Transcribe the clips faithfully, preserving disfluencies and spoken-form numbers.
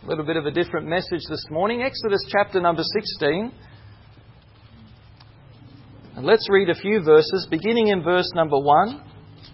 A little bit of a different message this morning. Exodus chapter number sixteen. And let's read a few verses, beginning in verse number one.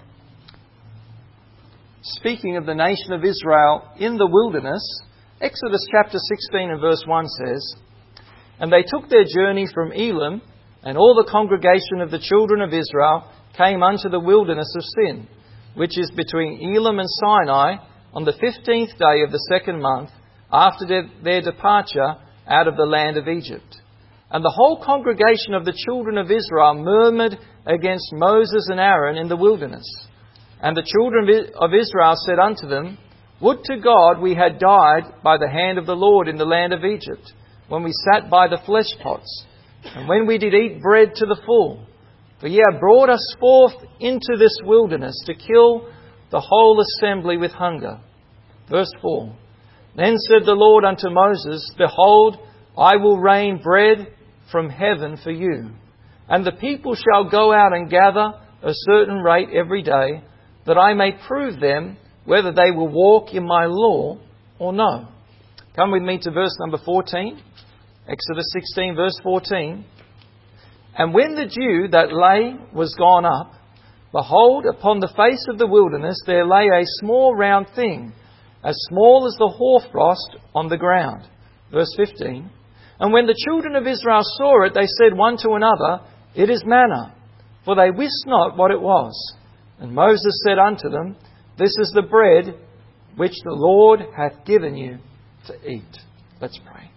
Speaking of the nation of Israel in the wilderness, Exodus chapter sixteen and verse one says, "And they took their journey from Elim, and all the congregation of the children of Israel came unto the wilderness of Sin, which is between Elim and Sinai, on the fifteenth day of the second month, after their, their departure out of the land of Egypt. And the whole congregation of the children of Israel murmured against Moses and Aaron in the wilderness. And the children of Israel said unto them, Would to God we had died by the hand of the Lord in the land of Egypt, when we sat by the flesh pots, and when we did eat bread to the full. For ye have brought us forth into this wilderness to kill the whole assembly with hunger." Verse four. "Then said the Lord unto Moses, Behold, I will rain bread from heaven for you, and the people shall go out and gather a certain rate every day, that I may prove them whether they will walk in my law or no." Come with me to verse number fourteen. Exodus sixteen, verse fourteen. "And when the dew that lay was gone up, behold, upon the face of the wilderness there lay a small round thing, as small as the hoarfrost on the ground." Verse fifteen. "And when the children of Israel saw it, they said one to another, It is manna, for they wist not what it was. And Moses said unto them, This is the bread which the Lord hath given you to eat." Let's pray.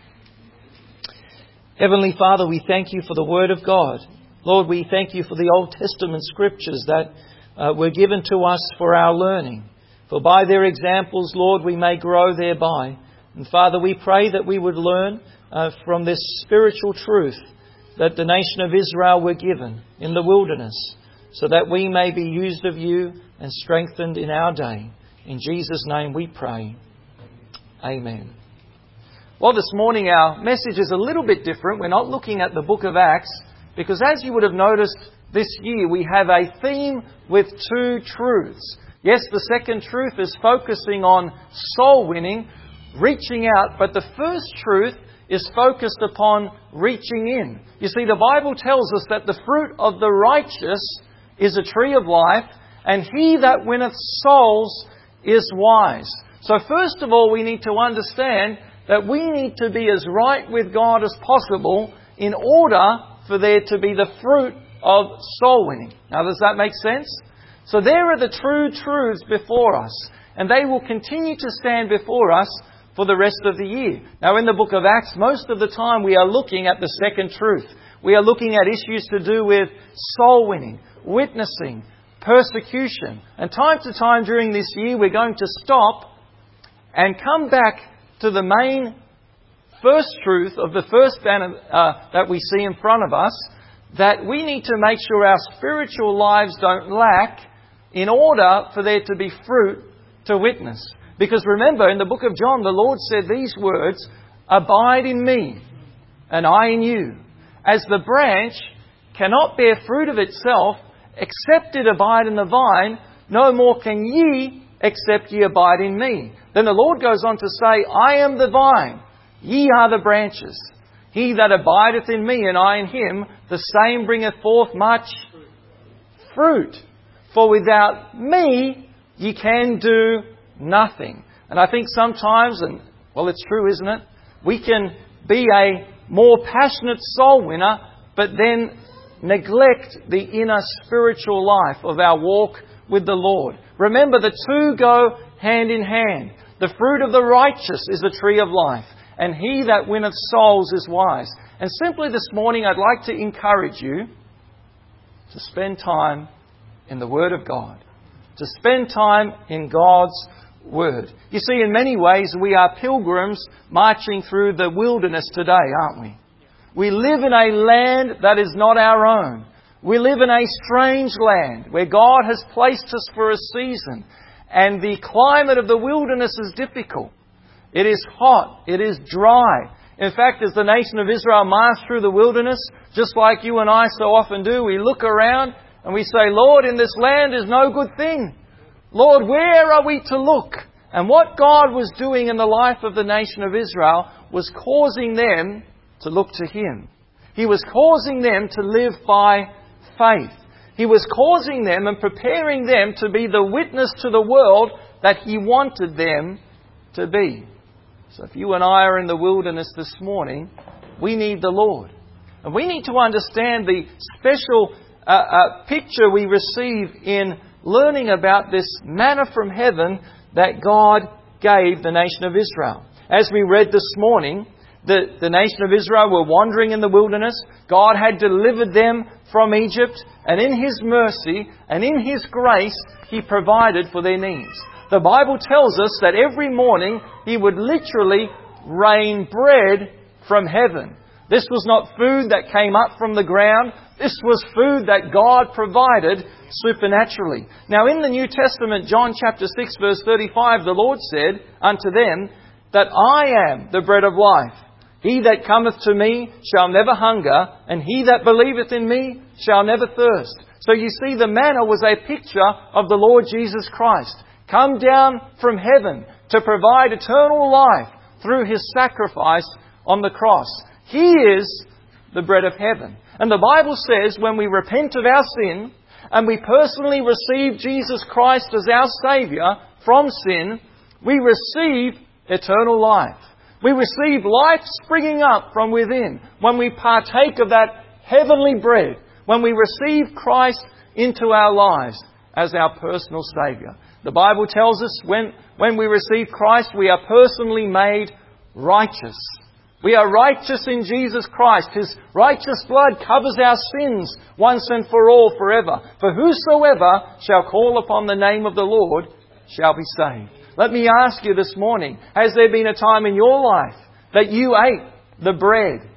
Heavenly Father, we thank you for the Word of God. Lord, we thank you for the Old Testament scriptures that uh, were given to us for our learning. For by their examples, Lord, we may grow thereby. And Father, we pray that we would learn uh, from this spiritual truth that the nation of Israel were given in the wilderness, so that we may be used of you and strengthened in our day. In Jesus' name we pray. Amen. Well, this morning our message is a little bit different. We're not looking at the book of Acts, because as you would have noticed this year, we have a theme with two truths. Yes, the second truth is focusing on soul winning, reaching out, but the first truth is focused upon reaching in. You see, the Bible tells us that the fruit of the righteous is a tree of life, and he that winneth souls is wise. So first of all, we need to understand that we need to be as right with God as possible in order for there to be the fruit of soul winning. Now, does that make sense? So there are the true truths before us, and they will continue to stand before us for the rest of the year. Now, in the book of Acts, most of the time we are looking at the second truth. We are looking at issues to do with soul winning, witnessing, persecution. And time to time during this year, we're going to stop and come back to the main first truth of the first banner uh, that we see in front of us, that we need to make sure our spiritual lives don't lack in order for there to be fruit to witness. Because remember, in the book of John, the Lord said these words, "Abide in me, and I in you. As the branch cannot bear fruit of itself, except it abide in the vine, no more can ye, except ye abide in me." Then the Lord goes on to say, "I am the vine, ye are the branches. He that abideth in me, and I in him, the same bringeth forth much fruit. For without me, ye can do nothing." And I think sometimes, and well, it's true, isn't it? We can be a more passionate soul winner, but then neglect the inner spiritual life of our walk with the Lord. Remember, the two go hand in hand. The fruit of the righteous is a tree of life, and he that winneth souls is wise. And simply this morning, I'd like to encourage you to spend time in the Word of God, to spend time in God's Word. You see, in many ways, we are pilgrims marching through the wilderness today, aren't we? We live in a land that is not our own. We live in a strange land where God has placed us for a season, and the climate of the wilderness is difficult. It is hot. It is dry. In fact, as the nation of Israel marched through the wilderness, just like you and I so often do, we look around and we say, "Lord, in this land is no good thing. Lord, where are we to look?" And what God was doing in the life of the nation of Israel was causing them to look to Him. He was causing them to live by faith. He was causing them and preparing them to be the witness to the world that He wanted them to be. So if you and I are in the wilderness this morning, we need the Lord. And we need to understand the special uh, uh, picture we receive in learning about this manna from heaven that God gave the nation of Israel. As we read this morning, the, the nation of Israel were wandering in the wilderness. God had delivered them from Egypt, and in His mercy and in His grace, He provided for their needs. The Bible tells us that every morning He would literally rain bread from heaven. This was not food that came up from the ground. This was food that God provided supernaturally. Now in the New Testament, John chapter six verse thirty-five, the Lord said unto them that I am the bread of life. He that cometh to me shall never hunger, and he that believeth in me shall never thirst. So you see, the manna was a picture of the Lord Jesus Christ, come down from heaven to provide eternal life through His sacrifice on the cross. He is the bread of heaven. And the Bible says when we repent of our sin and we personally receive Jesus Christ as our Saviour from sin, we receive eternal life. We receive life springing up from within when we partake of that heavenly bread, when we receive Christ into our lives as our personal Saviour. The Bible tells us when, when we receive Christ, we are personally made righteous. We are righteous in Jesus Christ. His righteous blood covers our sins once and for all forever. For whosoever shall call upon the name of the Lord shall be saved. Let me ask you this morning, has there been a time in your life that you ate the bread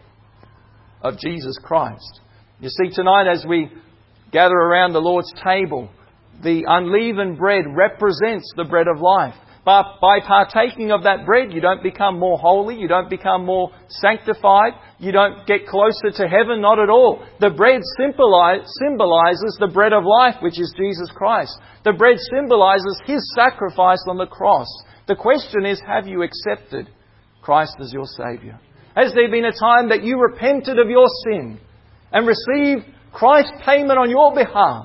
of Jesus Christ? You see, tonight as we gather around the Lord's table, the unleavened bread represents the bread of life. But by partaking of that bread, you don't become more holy, you don't become more sanctified, you don't get closer to heaven, not at all. The bread symbolizes the bread of life, which is Jesus Christ. The bread symbolizes His sacrifice on the cross. The question is, have you accepted Christ as your Saviour? Has there been a time that you repented of your sin and received Christ's payment on your behalf?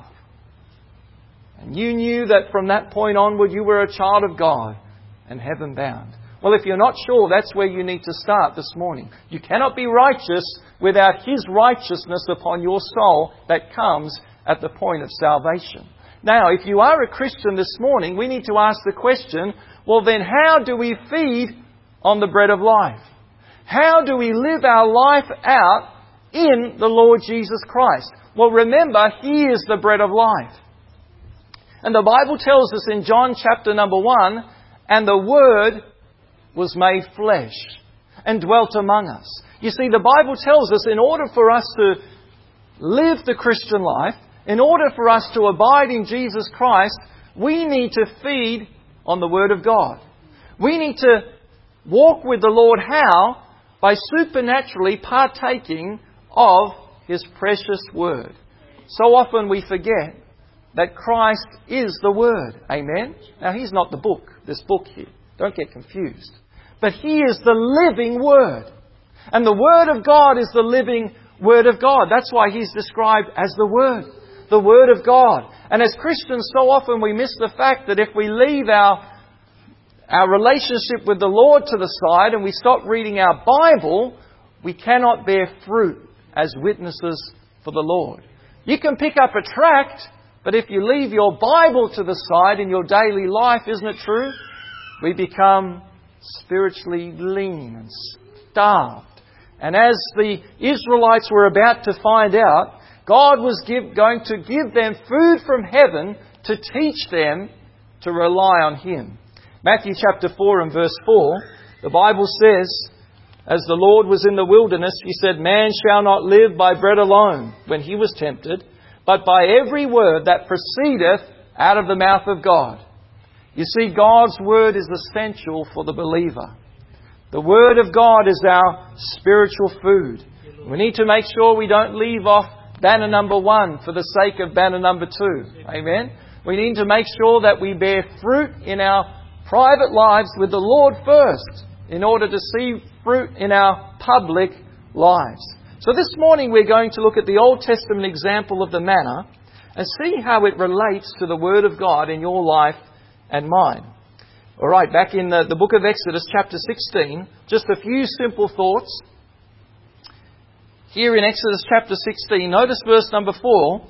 And you knew that from that point onward you were a child of God and heaven bound. Well, if you're not sure, that's where you need to start this morning. You cannot be righteous without His righteousness upon your soul that comes at the point of salvation. Now, if you are a Christian this morning, we need to ask the question, well then how do we feed on the bread of life? How do we live our life out in the Lord Jesus Christ? Well, remember, He is the bread of life. And the Bible tells us in John chapter number one, and the Word was made flesh and dwelt among us. You see, the Bible tells us in order for us to live the Christian life, in order for us to abide in Jesus Christ, we need to feed on the Word of God. We need to walk with the Lord how? By supernaturally partaking of His precious Word. So often we forget that Christ is the Word. Amen? Now, He's not the book, this book here. Don't get confused. But He is the living Word. And the Word of God is the living Word of God. That's why He's described as the Word. The Word of God. And as Christians, so often we miss the fact that if we leave our, our relationship with the Lord to the side and we stop reading our Bible, we cannot bear fruit as witnesses for the Lord. You can pick up a tract, but if you leave your Bible to the side in your daily life, isn't it true? We become spiritually lean and starved. And as the Israelites were about to find out, God was give, going to give them food from heaven to teach them to rely on Him. Matthew chapter four and verse four, the Bible says, as the Lord was in the wilderness, He said, man shall not live by bread alone when He was tempted, but by every word that proceedeth out of the mouth of God. You see, God's Word is essential for the believer. The Word of God is our spiritual food. We need to make sure we don't leave off banner number one for the sake of banner number two. Amen? We need to make sure that we bear fruit in our private lives with the Lord first in order to see fruit in our public lives. So this morning we're going to look at the Old Testament example of the manna and see how it relates to the Word of God in your life and mine. All right, back in the, the book of Exodus chapter sixteen, just a few simple thoughts. Here in Exodus chapter sixteen, notice verse number four.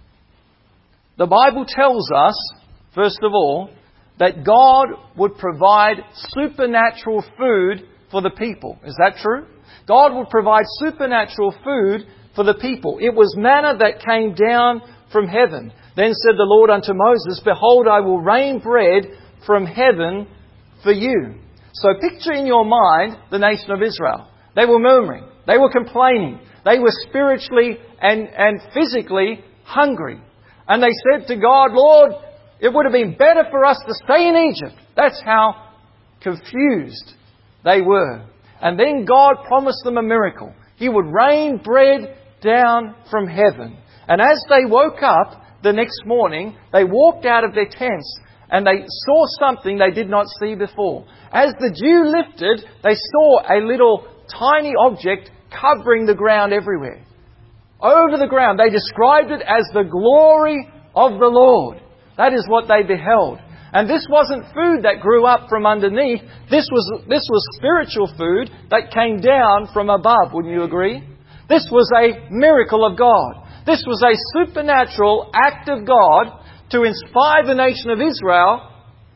The Bible tells us, first of all, that God would provide supernatural food for the people. Is that true? God would provide supernatural food for the people. It was manna that came down from heaven. Then said the Lord unto Moses, Behold, I will rain bread from heaven for you. So picture in your mind the nation of Israel. They were murmuring. They were complaining. They were spiritually and, and physically hungry. And they said to God, Lord, it would have been better for us to stay in Egypt. That's how confused they were. And then God promised them a miracle. He would rain bread down from heaven. And as they woke up the next morning, they walked out of their tents and they saw something they did not see before. As the dew lifted, they saw a little tiny object covering the ground everywhere. Over the ground. They described it as the glory of the Lord. That is what they beheld. And this wasn't food that grew up from underneath. This was, this was spiritual food that came down from above. Wouldn't you agree? This was a miracle of God. This was a supernatural act of God to inspire the nation of Israel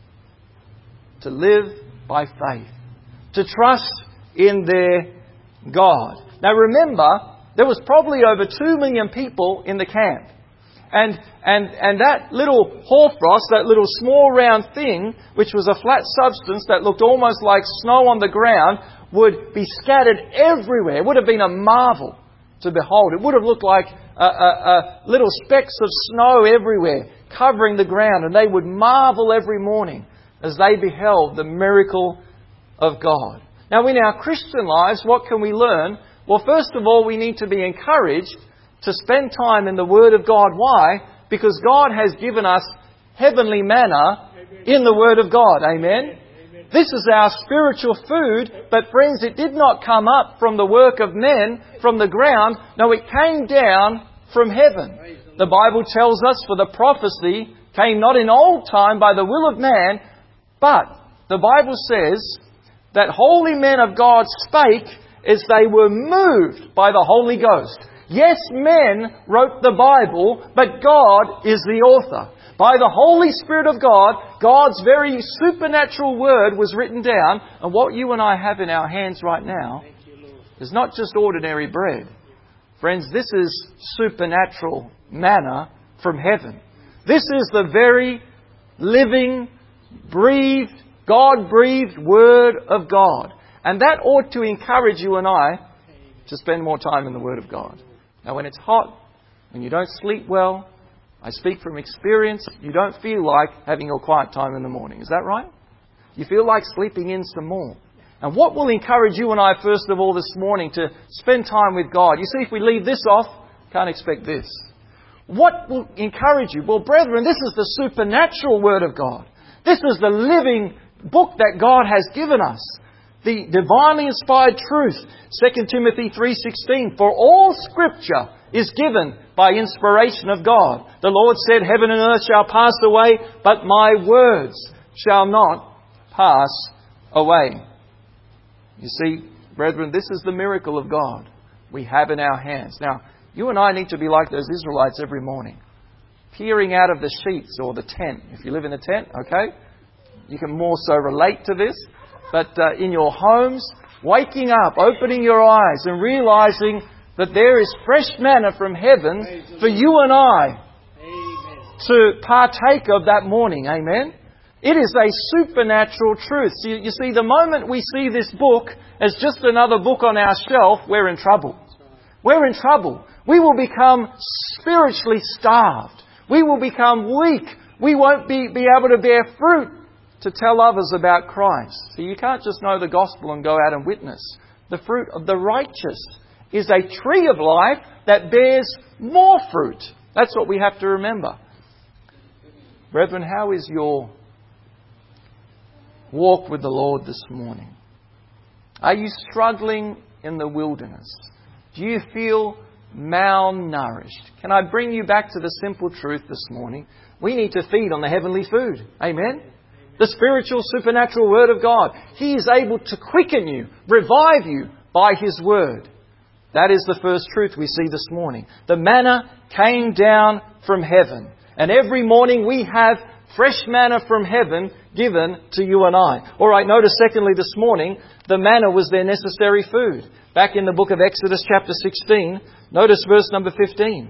to live by faith, to trust in their God. Now remember, there was probably over two million people in the camp. And, and, and that little hoarfrost, that little small round thing, which was a flat substance that looked almost like snow on the ground, would be scattered everywhere. It would have been a marvel to behold. It would have looked like a, a, a little specks of snow everywhere, covering the ground. And they would marvel every morning as they beheld the miracle of God. Now, in our Christian lives, what can we learn? Well, first of all, we need to be encouraged to spend time in the Word of God. Why? Because God has given us heavenly manna in the Word of God. Amen? This is our spiritual food, but friends, it did not come up from the work of men, from the ground. No, it came down from heaven. The Bible tells us, for the prophecy came not in old time by the will of man, but the Bible says that holy men of God spake as they were moved by the Holy Ghost. Yes, men wrote the Bible, but God is the author. By the Holy Spirit of God, God's very supernatural Word was written down. And what you and I have in our hands right now is not just ordinary bread. Friends, this is supernatural manna from heaven. This is the very living, breathed, God-breathed Word of God. And that ought to encourage you and I to spend more time in the Word of God. Now, when it's hot, when you don't sleep well, I speak from experience, you don't feel like having your quiet time in the morning. Is that right? You feel like sleeping in some more. And what will encourage you and I, first of all, this morning to spend time with God? You see, if we leave this off, can't expect this. What will encourage you? Well, brethren, this is the supernatural Word of God. This is the living book that God has given us. The divinely inspired truth. Second Timothy three sixteen. For all Scripture is given by inspiration of God. The Lord said, Heaven and earth shall pass away, but my words shall not pass away. You see, brethren, this is the miracle of God we have in our hands. Now, you and I need to be like those Israelites every morning, peering out of the sheets or the tent. If you live in a tent, okay, you can more so relate to this. But uh, in your homes, waking up, opening your eyes and realizing that there is fresh manna from heaven for you and I to partake of that morning. Amen? It is a supernatural truth. So you, you see, the moment we see this book as just another book on our shelf, we're in trouble. We're in trouble. We will become spiritually starved. We will become weak. We won't be, be able to bear fruit to tell others about Christ. So you can't just know the gospel and go out and witness. The fruit of the righteous is a tree of life that bears more fruit. That's what we have to remember. Brethren, how is your walk with the Lord this morning? Are you struggling in the wilderness? Do you feel malnourished? Can I bring you back to the simple truth this morning? We need to feed on the heavenly food. Amen? The spiritual, supernatural Word of God. He is able to quicken you, revive you by His Word. That is the first truth we see this morning. The manna came down from heaven. And every morning we have fresh manna from heaven given to you and I. All right, notice secondly this morning, the manna was their necessary food. Back in the book of Exodus chapter sixteen, notice verse number fifteen.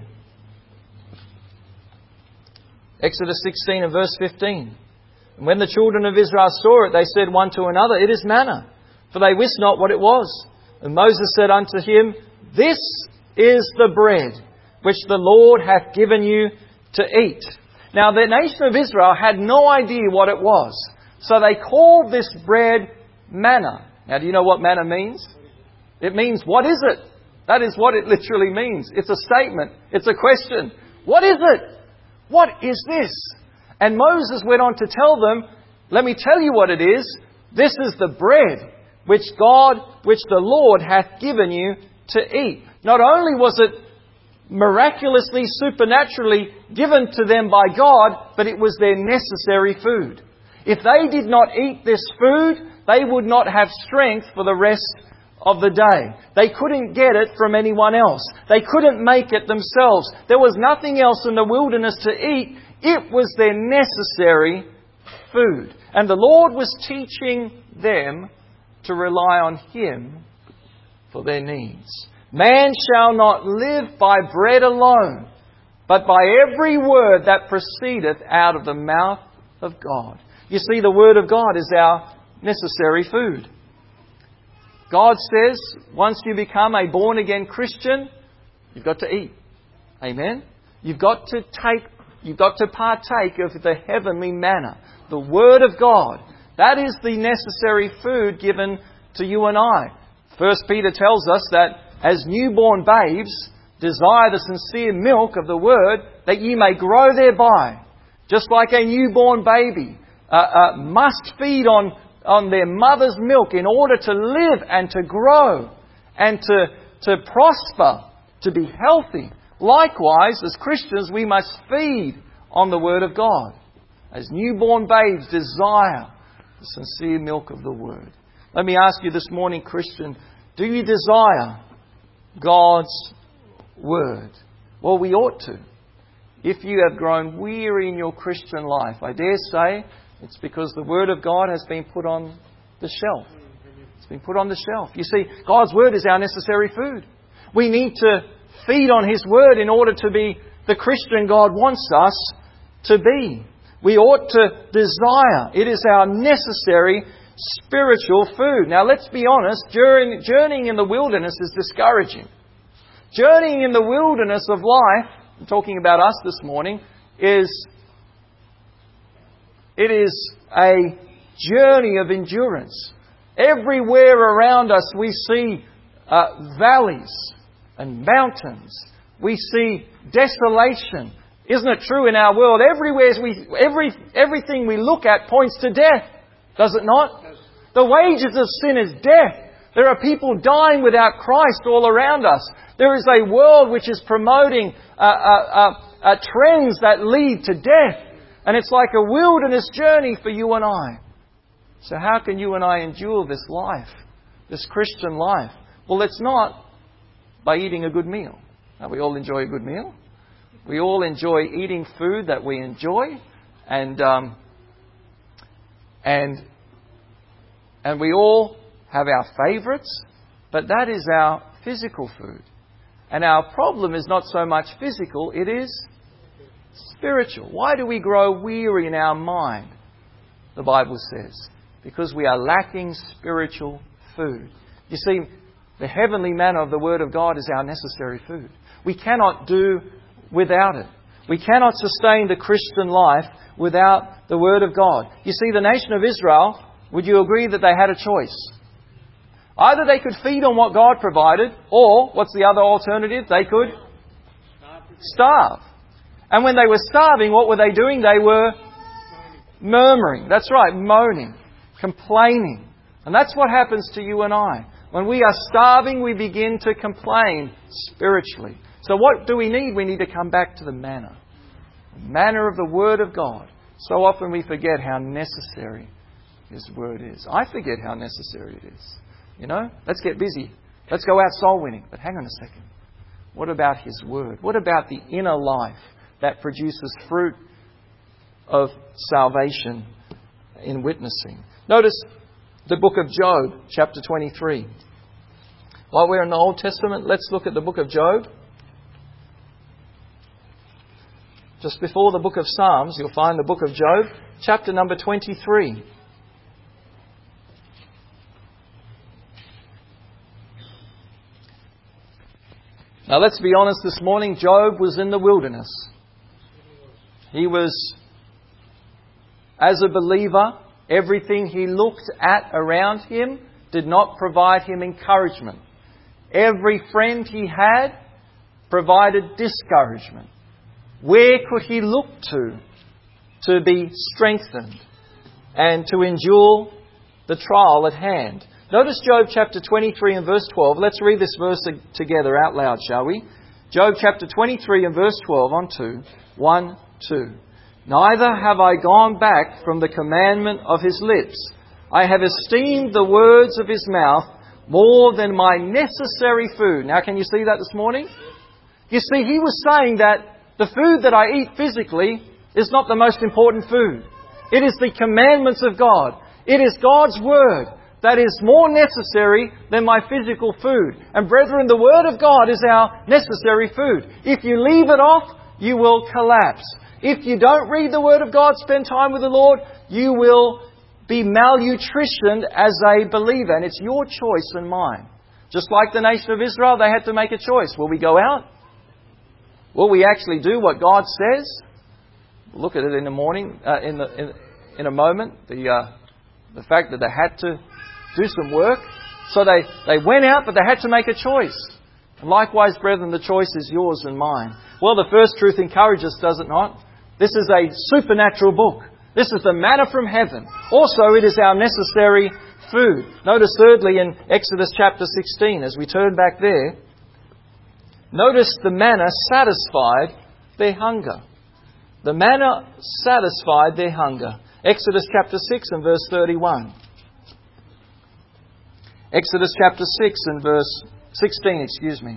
Exodus sixteen and verse fifteen. And when the children of Israel saw it, they said one to another, "It is manna," for they wist not what it was. And Moses said unto him, "This is the bread which the Lord hath given you to eat." Now the nation of Israel had no idea what it was. So they called this bread manna. Now do you know what manna means? It means, what is it? That is what it literally means. It's a statement. It's a question. What is it? What is this? And Moses went on to tell them, let me tell you what it is. This is the bread which God, which the Lord hath given you to eat. Not only was it miraculously, supernaturally given to them by God, but it was their necessary food. If they did not eat this food, they would not have strength for the rest of the day. They couldn't get it from anyone else. They couldn't make it themselves. There was nothing else in the wilderness to eat. It was their necessary food. And the Lord was teaching them to rely on Him for their needs. Man shall not live by bread alone, but by every word that proceedeth out of the mouth of God. You see, the Word of God is our necessary food. God says, once you become a born-again Christian, you've got to eat. Amen? You've got to take, you've got to partake of the heavenly manna, the Word of God. That is the necessary food given to you and I. First Peter tells us that as newborn babes, desire the sincere milk of the Word, that ye may grow thereby. Just like a newborn baby uh, uh, must feed on on their mother's milk in order to live and to grow and to, to prosper, to be healthy. Likewise, as Christians, we must feed on the Word of God. As newborn babes desire the sincere milk of the Word. Let me ask you this morning, Christian, do you desire God's Word? Well, we ought to. If you have grown weary in your Christian life, I dare say it's because the Word of God has been put on the shelf. It's been put on the shelf. You see, God's Word is our necessary food. We need to feed on His Word in order to be the Christian God wants us to be. We ought to desire. It is our necessary spiritual food. Now let's be honest, journeying in the wilderness is discouraging. Journeying in the wilderness of life, I'm talking about us this morning, is It is a journey of endurance. Everywhere around us we see uh, valleys and mountains. We see desolation. Isn't it true in our world? Everywhere we, every, everything we look at points to death. Does it not? The wages of sin is death. There are people dying without Christ all around us. There is a world which is promoting uh, uh, uh, uh, trends that lead to death. And it's like a wilderness journey for you and I. So how can you and I endure this life, this Christian life? Well, it's not by eating a good meal. Now, we all enjoy a good meal. We all enjoy eating food that we enjoy. And, um, and, and we all have our favourites. But that is our physical food. And our problem is not so much physical, it is spiritual. Why do we grow weary in our mind? The Bible says, because we are lacking spiritual food. You see, the heavenly manna of the Word of God is our necessary food. We cannot do without it. We cannot sustain the Christian life without the Word of God. You see, the nation of Israel, would you agree that they had a choice? Either they could feed on what God provided, or, what's the other alternative? They could starve. And when they were starving, what were they doing? They were murmuring. That's right, moaning. Complaining. And that's what happens to you and I. When we are starving, we begin to complain spiritually. So what do we need? We need to come back to the manna. The manna of the Word of God. So often we forget how necessary His Word is. I forget how necessary it is. You know, let's get busy. Let's go out soul winning. But hang on a second. What about His Word? What about the inner life that produces fruit of salvation in witnessing? Notice the book of Job, chapter twenty-three. While we're in the Old Testament, let's look at the book of Job. Just before the book of Psalms, you'll find the book of Job, chapter number twenty-three. Now let's be honest this morning, Job was in the wilderness. He was, as a believer, everything he looked at around him did not provide him encouragement. Every friend he had provided discouragement. Where could he look to to be strengthened and to endure the trial at hand? Notice Job chapter twenty-three and verse twelve. Let's read this verse together out loud, shall we? Job chapter twenty-three and verse twelve on two. One, two. Neither have I gone back from the commandment of His lips. I have esteemed the words of His mouth more than my necessary food. Now, can you see that this morning? You see, he was saying that the food that I eat physically is not the most important food. It is the commandments of God. It is God's Word that is more necessary than my physical food. And brethren, the Word of God is our necessary food. If you leave it off, you will collapse. If you don't read the Word of God, spend time with the Lord, you will be malnutritioned as a believer. And it's your choice and mine. Just like the nation of Israel, they had to make a choice. Will we go out? Will we actually do what God says? We'll look at it in the morning, uh, in, the, in, in a moment. The uh, the fact that they had to do some work. So they, they went out, but they had to make a choice. And likewise, brethren, the choice is yours and mine. Well, the first truth encourages, does it not? This is a supernatural book. This is the manna from heaven. Also, it is our necessary food. Notice thirdly in Exodus chapter sixteen, as we turn back there, notice the manna satisfied their hunger. The manna satisfied their hunger. Exodus chapter six and verse thirty-one. Exodus chapter six and verse sixteen, excuse me.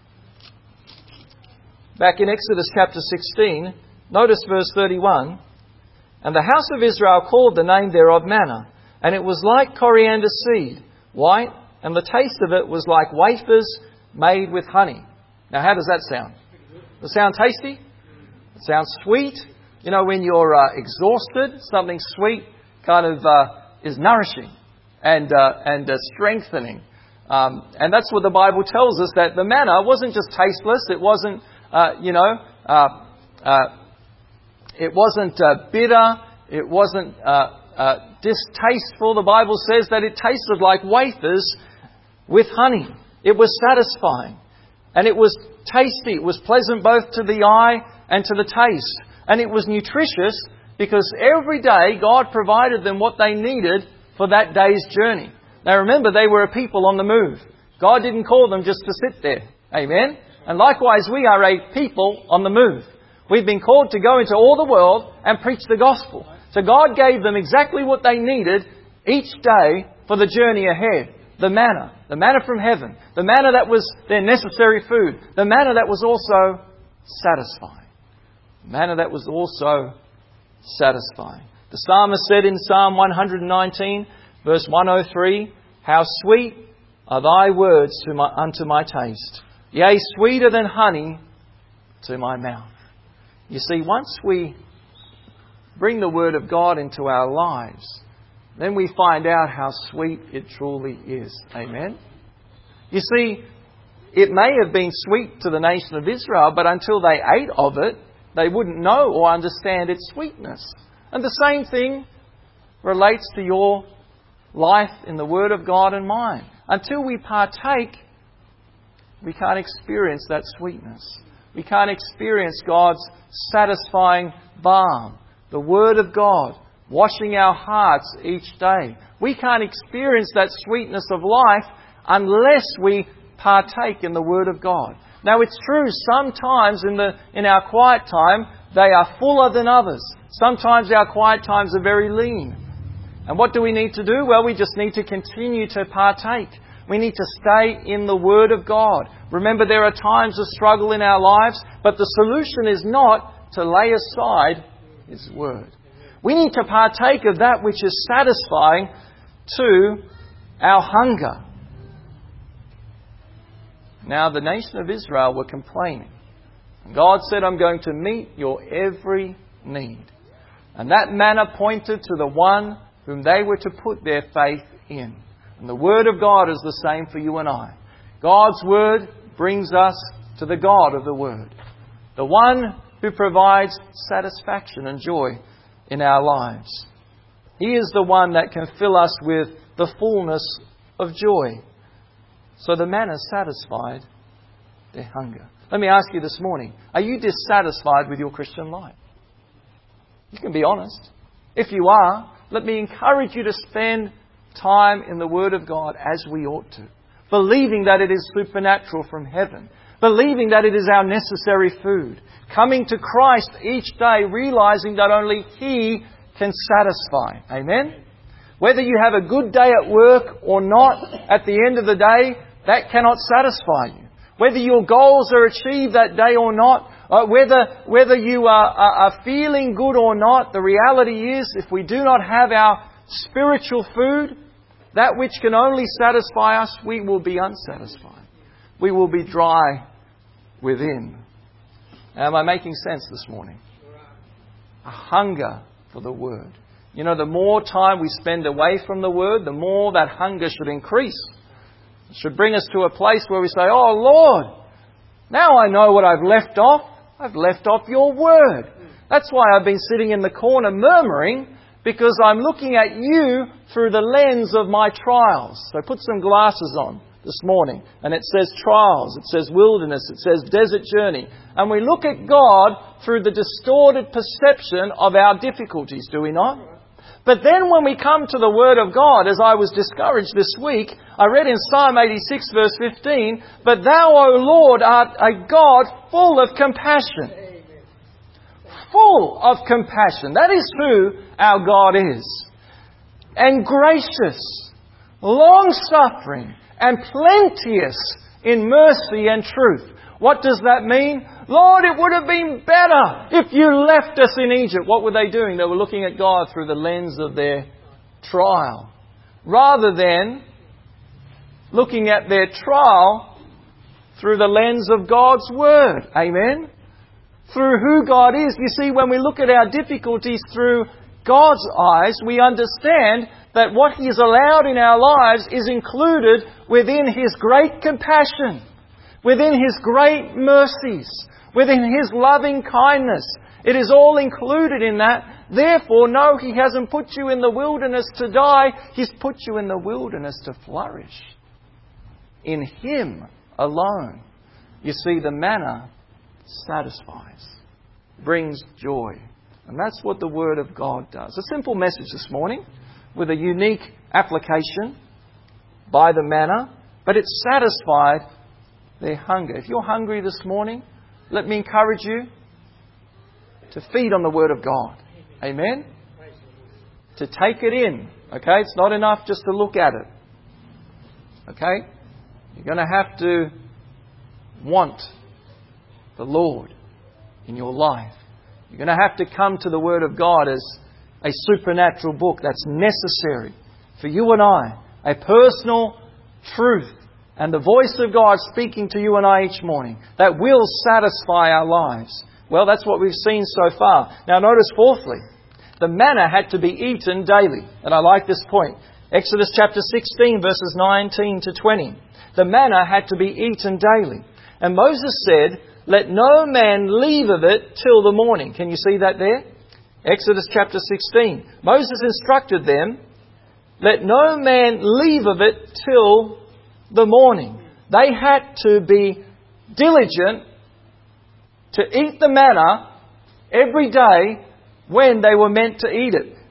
Back in Exodus chapter sixteen, notice verse thirty-one. And the house of Israel called the name thereof manna, and it was like coriander seed, white, and the taste of it was like wafers made with honey. Now, how does that sound? Does it sound tasty? It sounds sweet. You know, when you're uh, exhausted, something sweet kind of uh, is nourishing and uh, and uh, strengthening. Um, and that's what the Bible tells us, that the manna wasn't just tasteless. It wasn't, uh, you know, uh, uh, it wasn't uh, bitter. It wasn't uh, uh, distasteful. The Bible says that it tasted like wafers with honey. It was satisfying. And it was tasty. It was pleasant both to the eye and to the taste. And it was nutritious because every day God provided them what they needed for that day's journey. Now remember, they were a people on the move. God didn't call them just to sit there. Amen? And likewise, we are a people on the move. We've been called to go into all the world and preach the gospel. So God gave them exactly what they needed each day for the journey ahead. The manna. The manna from heaven. The manna that was their necessary food. The manna that was also satisfying. The manna that was also satisfying. The psalmist said in Psalm one nineteen, verse one oh three, how sweet are thy words to my, unto my taste. Yea, sweeter than honey to my mouth. You see, once we bring the Word of God into our lives, then we find out how sweet it truly is. Amen? You see, it may have been sweet to the nation of Israel, but until they ate of it, they wouldn't know or understand its sweetness. And the same thing relates to your life in the Word of God and mine. Until we partake, we can't experience that sweetness. We can't experience God's satisfying balm. The Word of God washing our hearts each day. We can't experience that sweetness of life unless we partake in the Word of God. Now it's true, sometimes in the in our quiet time, they are fuller than others. Sometimes our quiet times are very lean. And what do we need to do? Well, we just need to continue to partake. We need to stay in the Word of God. Remember, there are times of struggle in our lives, but the solution is not to lay aside His Word. We need to partake of that which is satisfying to our hunger. Now, the nation of Israel were complaining. God said, I'm going to meet your every need. And that manna pointed to the one whom they were to put their faith in. And the Word of God is the same for you and I. God's Word brings us to the God of the Word. The one who provides satisfaction and joy in our lives. He is the one that can fill us with the fullness of joy. So the manna satisfied their hunger. Let me ask you this morning, are you dissatisfied with your Christian life? You can be honest. If you are, let me encourage you to spend time in the Word of God as we ought to. Believing that it is supernatural from heaven. Believing that it is our necessary food. Coming to Christ each day, realizing that only He can satisfy. Amen? Whether you have a good day at work or not, at the end of the day, that cannot satisfy you. Whether your goals are achieved that day or not, uh, whether whether you are, are, are feeling good or not, the reality is, if we do not have our spiritual food, that which can only satisfy us, we will be unsatisfied. We will be dry within. Am I making sense this morning? A hunger for the Word. You know, the more time we spend away from the Word, the more that hunger should increase. It should bring us to a place where we say, oh Lord, now I know what I've left off. I've left off your Word. That's why I've been sitting in the corner murmuring, because I'm looking at you through the lens of my trials. So put some glasses on this morning. And it says trials, it says wilderness, it says desert journey. And we look at God through the distorted perception of our difficulties, do we not? But then when we come to the Word of God, as I was discouraged this week, I read in Psalm eighty-six verse fifteen, but Thou, O Lord, art a God full of compassion. Amen. Full of compassion. That is who our God is. And gracious, long-suffering, and plenteous in mercy and truth. What does that mean? Lord, it would have been better if you left us in Egypt. What were they doing? They were looking at God through the lens of their trial, rather than looking at their trial through the lens of God's Word. Amen? Through who God is. You see, when we look at our difficulties through God's eyes, we understand that what He has allowed in our lives is included within His great compassion, within His great mercies, within His loving kindness. It is all included in that. Therefore, no, He hasn't put you in the wilderness to die. He's put you in the wilderness to flourish. In Him alone. You see, the manna satisfies, brings joy. And that's what the Word of God does. A simple message this morning with a unique application by the manna, but it satisfied their hunger. If you're hungry this morning, let me encourage you to feed on the Word of God. Amen? To take it in. Okay? It's not enough just to look at it. Okay? You're going to have to want the Lord in your life. You're going to have to come to the Word of God as a supernatural book that's necessary for you and I. A personal truth. And the voice of God speaking to you and I each morning that will satisfy our lives. Well, that's what we've seen so far. Now notice fourthly, the manna had to be eaten daily. And I like this point. Exodus chapter sixteen verses nineteen to twenty. The manna had to be eaten daily. And Moses said, let no man leave of it till the morning. Can you see that there? Exodus chapter sixteen. Moses instructed them, let no man leave of it till the morning. They had to be diligent to eat the manna every day when they were meant to eat it.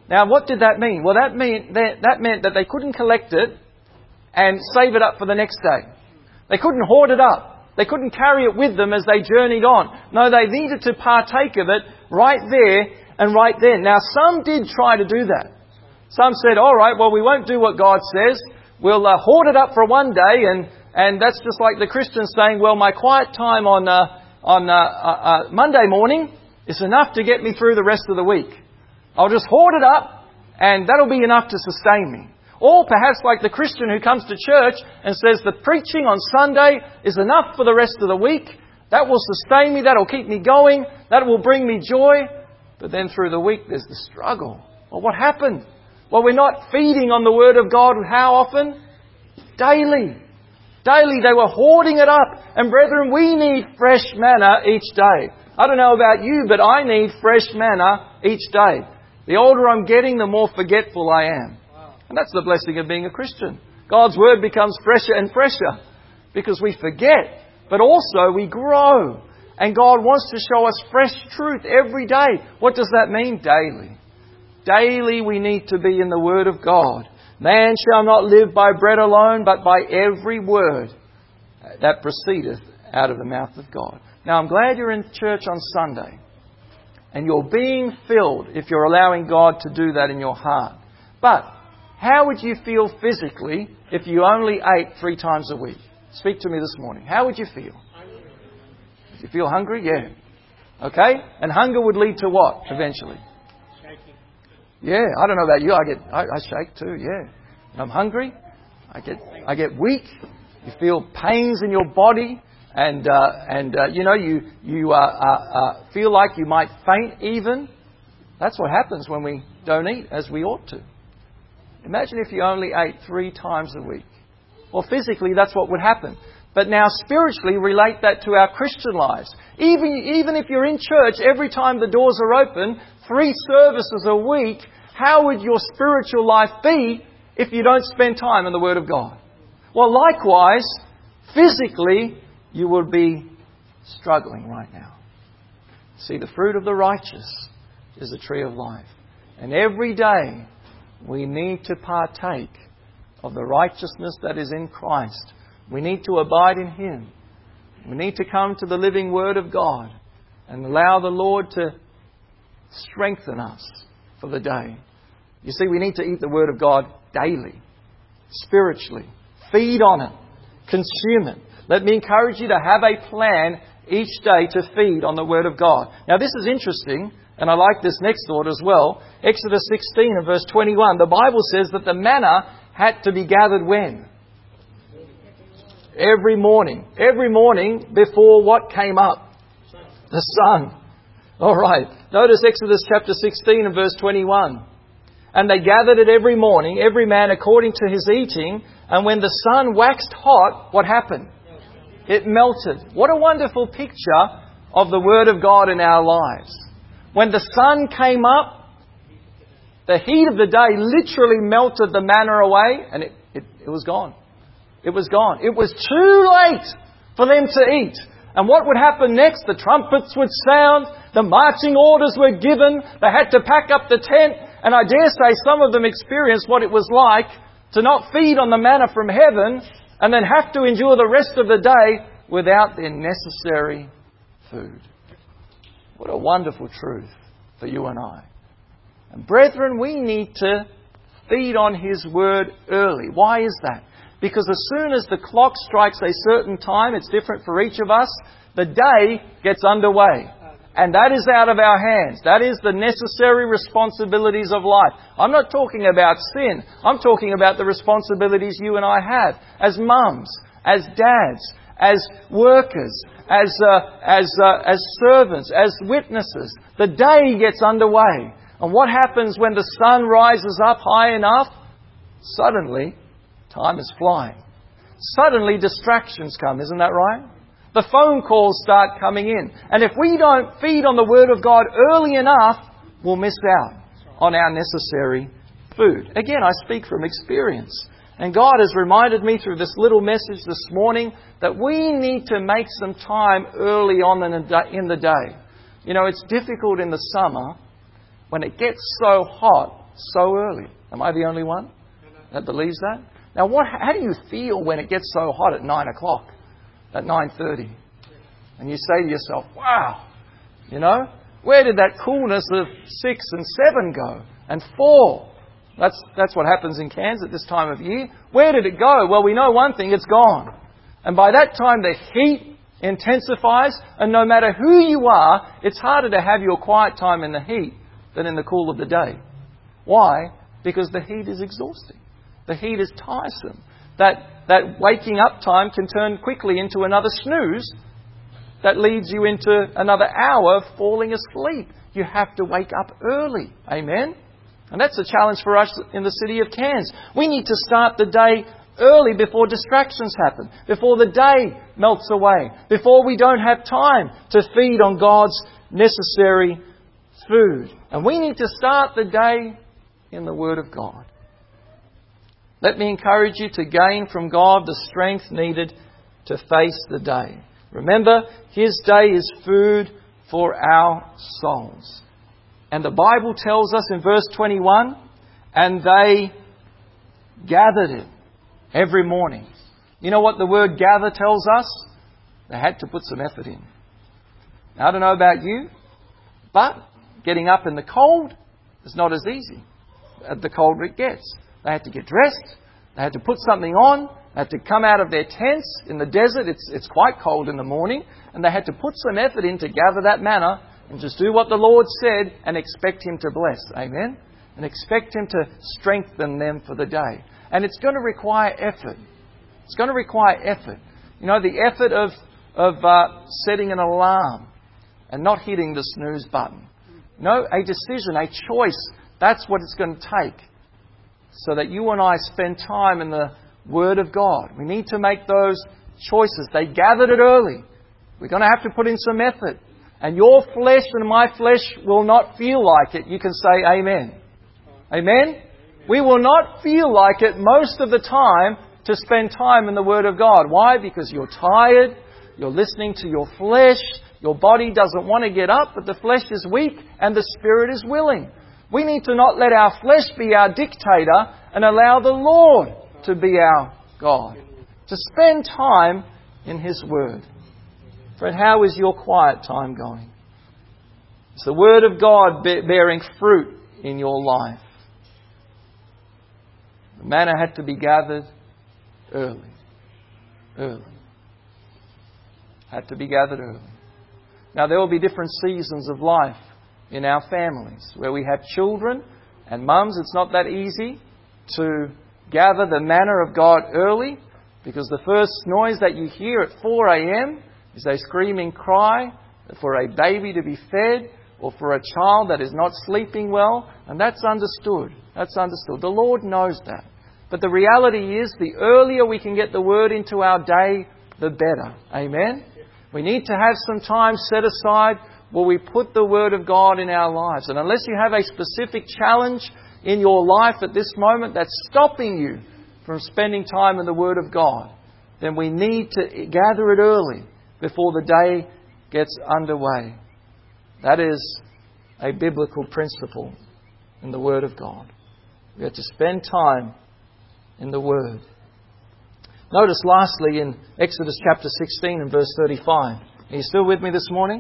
Now, what did that mean? Well, that meant that, that meant that they couldn't collect it and save it up for the next day. They couldn't hoard it up. They couldn't carry it with them as they journeyed on. No, they needed to partake of it right there and right then. Now, some did try to do that. Some said, all right, well, we won't do what God says. We'll uh, hoard it up for one day, and, and that's just like the Christians saying, well, my quiet time on uh, on uh, uh, uh, Monday morning is enough to get me through the rest of the week. I'll just hoard it up, and that'll be enough to sustain me. Or perhaps like the Christian who comes to church and says the preaching on Sunday is enough for the rest of the week. That will sustain me. That'll keep me going. That will bring me joy. But then through the week there's the struggle. Well, what happened? Well, we're not feeding on the Word of God how often? Daily. Daily they were hoarding it up. And brethren, we need fresh manna each day. I don't know about you, but I need fresh manna each day. The older I'm getting, the more forgetful I am. And that's the blessing of being a Christian. God's Word becomes fresher and fresher because we forget, but also we grow. And God wants to show us fresh truth every day. What does that mean? Daily. Daily we need to be in the Word of God. Man shall not live by bread alone, but by every word that proceedeth out of the mouth of God. Now, I'm glad you're in church on Sunday. And you're being filled if you're allowing God to do that in your heart. But how would you feel physically if you only ate three times a week? Speak to me this morning. How would you feel? Would you feel hungry? Yeah. Okay? And hunger would lead to what eventually? Shaking. Yeah, I don't know about you. I get, I, I shake too. Yeah. And I'm hungry. I get, I get weak. You feel pains in your body, and uh, and uh, you know you you uh, uh, uh, feel like you might faint even. That's what happens when we don't eat as we ought to. Imagine if you only ate three times a week. Well, physically, that's what would happen. But now spiritually, relate that to our Christian lives. Even, even if you're in church, every time the doors are open, three services a week, how would your spiritual life be if you don't spend time in the Word of God? Well, likewise, physically, you will be struggling right now. See, the fruit of the righteous is the tree of life. And every day, we need to partake of the righteousness that is in Christ. We need to abide in Him. We need to come to the living Word of God and allow the Lord to strengthen us for the day. You see, we need to eat the Word of God daily, spiritually. Feed on it. Consume it. Let me encourage you to have a plan each day to feed on the Word of God. Now, this is interesting. And I like this next thought as well. Exodus sixteen and verse twenty-one. The Bible says that the manna had to be gathered when? Every morning. Every morning before what came up? The sun. All right. Notice Exodus chapter sixteen and verse twenty-one. And they gathered it every morning, every man according to his eating. And when the sun waxed hot, what happened? It melted. What a wonderful picture of the Word of God in our lives. When the sun came up, the heat of the day literally melted the manna away, and it, it, it was gone. It was gone. It was too late for them to eat. And what would happen next? The trumpets would sound. The marching orders were given. They had to pack up the tent. And I dare say some of them experienced what it was like to not feed on the manna from heaven and then have to endure the rest of the day without their necessary food. What a wonderful truth for you and I. And brethren, we need to feed on His Word early. Why is that? Because as soon as the clock strikes a certain time, it's different for each of us, the day gets underway. And that is out of our hands. That is the necessary responsibilities of life. I'm not talking about sin. I'm talking about the responsibilities you and I have as mums, as dads, as workers, as uh, as uh, as servants, as witnesses. The day gets underway. And what happens when the sun rises up high enough? Suddenly, time is flying. Suddenly, distractions come. Isn't that right? The phone calls start coming in. And if we don't feed on the Word of God early enough, we'll miss out on our necessary food. Again, I speak from experience. And God has reminded me through this little message this morning that we need to make some time early on in the day. You know, it's difficult in the summer when it gets so hot so early. Am I the only one that believes that? Now, what? How do you feel when it gets so hot at nine o'clock, at nine thirty? And you say to yourself, wow, you know, where did that coolness of six and seven go? And four? That's, that's what happens in Cairns at this time of year. Where did it go? Well, we know one thing, it's gone. And by that time, the heat intensifies, and no matter who you are, it's harder to have your quiet time in the heat than in the cool of the day. Why? Because the heat is exhausting. The heat is tiresome. That, that waking up time can turn quickly into another snooze that leads you into another hour falling asleep. You have to wake up early. Amen? And that's a challenge for us in the city of Cairns. We need to start the day early before distractions happen, before the day melts away, before we don't have time to feed on God's necessary food. And we need to start the day in the Word of God. Let me encourage you to gain from God the strength needed to face the day. Remember, His day is food for our souls. And the Bible tells us in verse twenty-one, and they gathered it every morning. You know what the word gather tells us? They had to put some effort in. Now, I don't know about you, but getting up in the cold is not as easy. The colder it gets. They had to get dressed. They had to put something on. They had to come out of their tents in the desert. It's, it's quite cold in the morning. And they had to put some effort in to gather that manna and just do what the Lord said and expect Him to bless. Amen? And expect Him to strengthen them for the day. And it's going to require effort. It's going to require effort. You know, the effort of, of uh, setting an alarm and not hitting the snooze button. You know, a decision, a choice. That's what it's going to take. So that you and I spend time in the Word of God. We need to make those choices. They gathered it early. We're going to have to put in some effort. And your flesh and my flesh will not feel like it. You can say amen. Amen? We will not feel like it most of the time to spend time in the Word of God. Why? Because you're tired. You're listening to your flesh. Your body doesn't want to get up, but the flesh is weak and the Spirit is willing. We need to not let our flesh be our dictator and allow the Lord to be our God. To spend time in His Word. Friend, how is your quiet time going? Is the Word of God bearing fruit in your life? The manna had to be gathered early. Early. Had to be gathered early. Now, there will be different seasons of life in our families where we have children and mums. It's not that easy to gather the manna of God early, because the first noise that you hear at four a.m. is a screaming cry for a baby to be fed or for a child that is not sleeping well. And that's understood. That's understood. The Lord knows that. But the reality is, the earlier we can get the Word into our day, the better. Amen? We need to have some time set aside where we put the Word of God in our lives. And unless you have a specific challenge in your life at this moment that's stopping you from spending time in the Word of God, then we need to gather it early before the day gets underway. That is a biblical principle in the Word of God. We have to spend time in the Word. Notice lastly in Exodus chapter sixteen and verse thirty-five. Are you still with me this morning?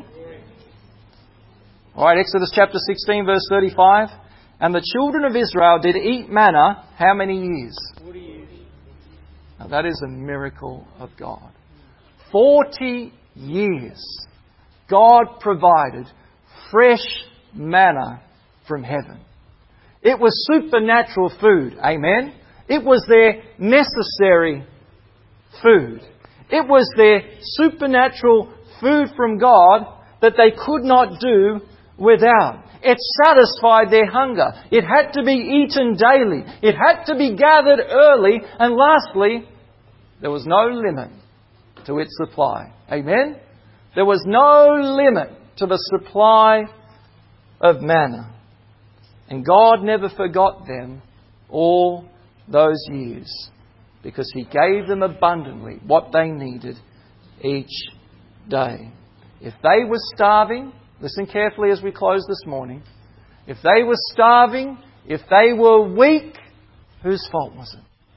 Alright, Exodus chapter sixteen verse thirty-five. And the children of Israel did eat manna how many years? Forty years. Now that is a miracle of God. Forty years. God provided fresh manna from heaven. It was supernatural food. Amen? It was their necessary food. It was their supernatural food from God that they could not do without. It satisfied their hunger. It had to be eaten daily. It had to be gathered early. And lastly, there was no limit to its supply. Amen? There was no limit to the supply of manna. And God never forgot them all those years, because He gave them abundantly what they needed each day. If they were starving, listen carefully as we close this morning, if they were starving If they were weak, whose fault was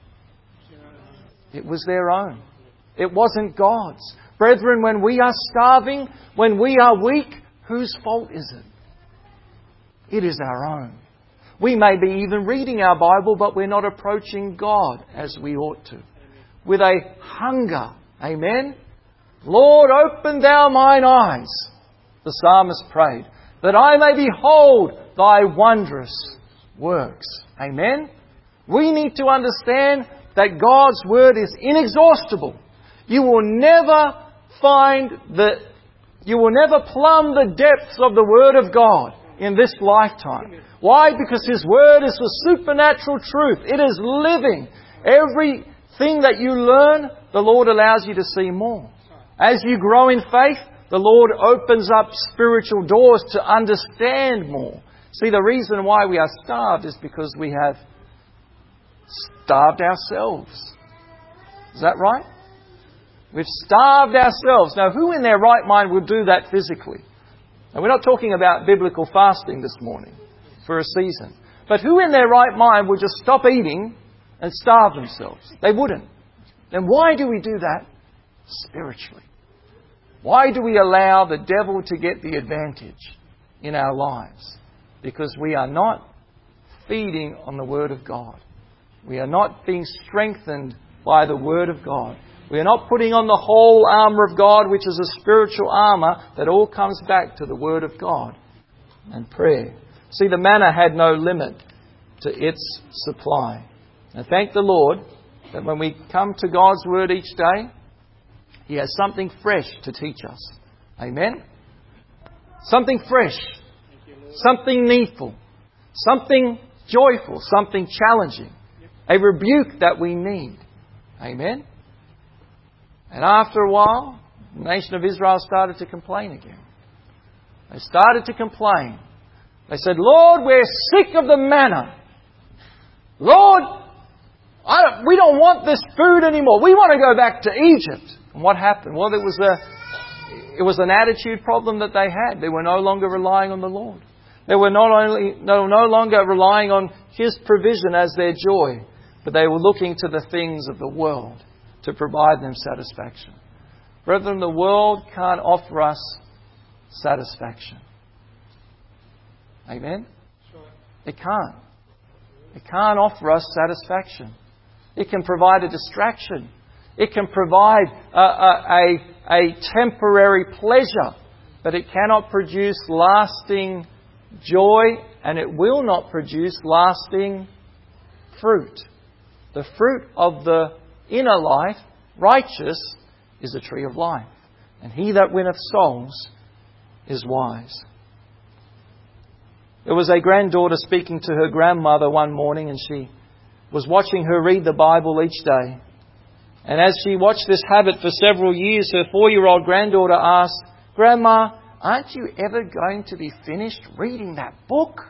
it? It was their own. It wasn't God's. Brethren, when we are starving, when we are weak, whose fault is it? It is our own. We may be even reading our Bible, but we're not approaching God as we ought to. With a hunger. Amen? Lord, open thou mine eyes, the psalmist prayed, that I may behold thy wondrous works. Amen? We need to understand that God's Word is inexhaustible. You will never find the, you will never plumb the depths of the Word of God in this lifetime. Why? Because His Word is the supernatural truth. It is living. Everything that you learn, the Lord allows you to see more. As you grow in faith, the Lord opens up spiritual doors to understand more. See, the reason why we are starved is because we have starved ourselves. Is that right? We've starved ourselves. Now, who in their right mind would do that physically? And we're not talking about biblical fasting this morning for a season. But who in their right mind would just stop eating and starve themselves? They wouldn't. Then why do we do that spiritually? Why do we allow the devil to get the advantage in our lives? Because we are not feeding on the Word of God. We are not being strengthened by the Word of God. We are not putting on the whole armour of God, which is a spiritual armour that all comes back to the Word of God and prayer. See, the manna had no limit to its supply. And thank the Lord that when we come to God's Word each day, He has something fresh to teach us. Amen? Something fresh. Something needful. Something joyful. Something challenging. A rebuke that we need. Amen? And after a while, the nation of Israel started to complain again. They started to complain. They said, Lord, we're sick of the manna. Lord, I don't, we don't want this food anymore. We want to go back to Egypt. And what happened? Well, it was a, it was an attitude problem that they had. They were no longer relying on the Lord. They were not only no, no longer relying on His provision as their joy, but they were looking to the things of the world to provide them satisfaction. Brethren, the world can't offer us satisfaction. Amen? It can't. It can't offer us satisfaction. It can provide a distraction. It can provide a, a, a, a temporary pleasure, but it cannot produce lasting joy, and it will not produce lasting fruit. The fruit of the inner life, righteous, is a tree of life. And he that winneth souls is wise. There was a granddaughter speaking to her grandmother one morning, and she was watching her read the Bible each day. And as she watched this habit for several years, her four-year-old granddaughter asked, Grandma, aren't you ever going to be finished reading that book?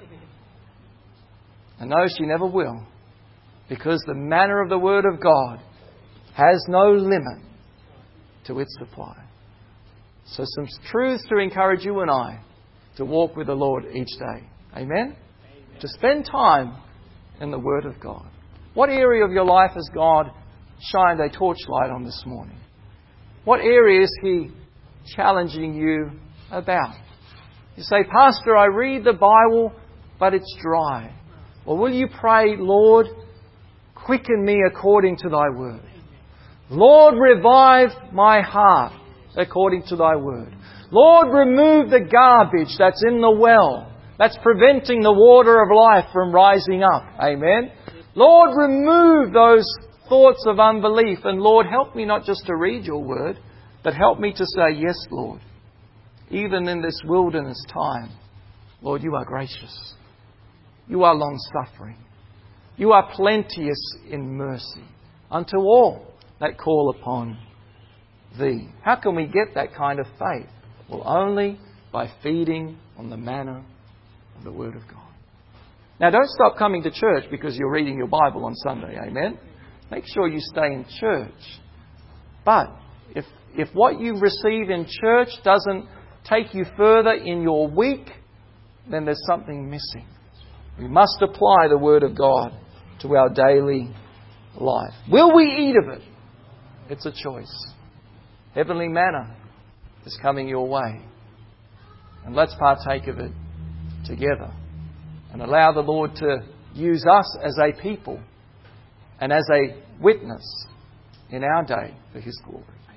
And no, she never will. Because the manner of the Word of God has no limit to its supply. So some truths to encourage you and I to walk with the Lord each day. Amen? Amen? To spend time in the Word of God. What area of your life has God shined a torchlight on this morning? What area is He challenging you about? You say, Pastor, I read the Bible, but it's dry. Well, will you pray, Lord, quicken me according to Thy Word. Lord, revive my heart according to Thy Word. Lord, remove the garbage that's in the well, that's preventing the water of life from rising up. Amen. Lord, remove those thoughts of unbelief. And Lord, help me not just to read Your Word, but help me to say, yes, Lord. Even in this wilderness time, Lord, You are gracious. You are long-suffering. You are plenteous in mercy unto all that call upon Thee. How can we get that kind of faith? Well, only by feeding on the manna of the Word of God. Now, don't stop coming to church because you're reading your Bible on Sunday. Amen? Make sure you stay in church. But if if what you receive in church doesn't take you further in your week, then there's something missing. We must apply the Word of God to our daily life. Will we eat of it? It's a choice. Heavenly manna is coming your way. And let's partake of it together. And allow the Lord to use us as a people and as a witness in our day for His glory.